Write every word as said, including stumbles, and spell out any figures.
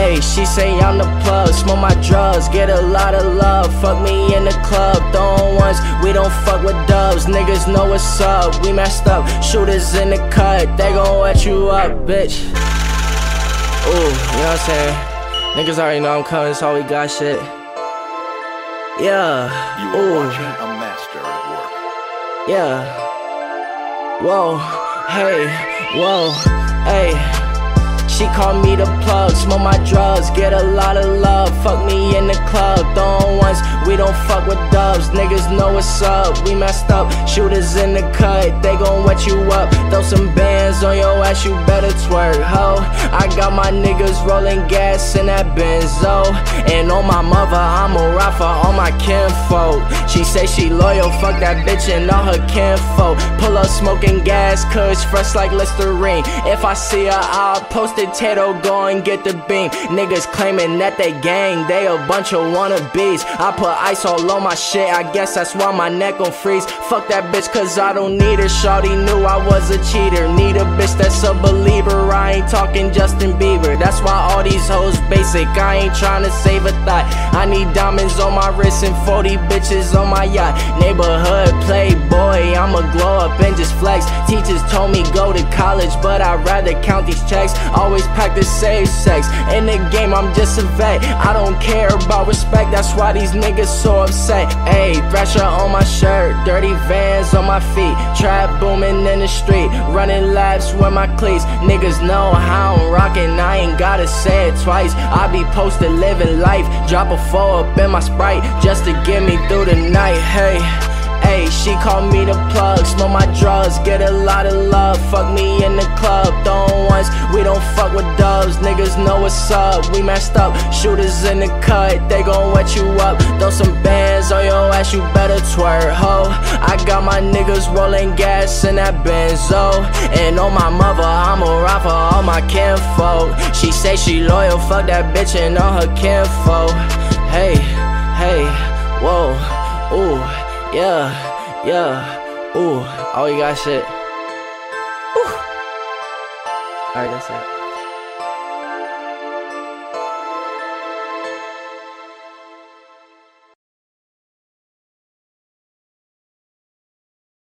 Ayy, she say I'm the plug, smoke my drugs, get a lot of love. Fuck me in the club, throwing ones, we don't fuck with dubs. Niggas know what's up, we messed up. Shooters in the cut, they gon' wet you up, bitch. Ooh, you know what I'm saying? Niggas already know I'm coming, so we got shit. Yeah, you are ooh. watching a master at work. Yeah. Whoa, hey, whoa, hey. She called me the plug, smoke my drugs, get a lot of love. Fuck me in the club, throwing ones, we don't fuck with dubs. Niggas know what's up, we messed up. Shooters in the cut, they gon' wet you up. Throw some bands on your ass, you better twerk, ho. I got my niggas rolling gas in that Benzo. And on my mother, I'm a ride for all my kinfolk. She say she loyal, fuck that bitch and all her kinfolk. Pull up smoking gas, kush fresh like Listerine. If I see her, I'll post it. Tato, go and get the beam. Niggas claiming that they gang, they a bunch of wannabes. I put ice all on my shit, I guess that's why my neck gon' freeze. Fuck that bitch cause I don't need her. Shawty knew I was a cheater. Need a bitch that's a believer. I ain't talking Justin Bieber. That's why all these hoes basic. I ain't tryna save a thought. I need diamonds on my wrist and forty bitches on my yacht. Neighborhood playboy, I'ma glow up and just flex. Teachers told me go to college, but I'd rather count these checks. Always practice safe sex. In the game, I'm just a vet. I don't care about respect, that's why these niggas so upset. Ayy, Thrasher on my shirt, dirty Vans on my feet. Trap booming in the street, running laps with my cleats. Niggas know how I'm rockin', I ain't gotta say it twice. I be posted living life, drop a four up in my Sprite just to get me through the night. Hey. Ayy, she called me the plug, smoke my drugs, get a lot of love. Fuck me in the club, throwing ones, we don't fuck with dubs. Niggas know what's up, we messed up. Shooters in the cut, they gon' wet you up. Throw some bands on your ass, you better twerk, ho. I got my niggas rolling gas in that Benzo. And on my mother, I'm a ride for all my kinfolk. She say she loyal, fuck that bitch and all her kinfolk. Hey, hey, whoa, ooh. Yeah, yeah, ooh, oh you got shit. Ooh. Alright, that's it.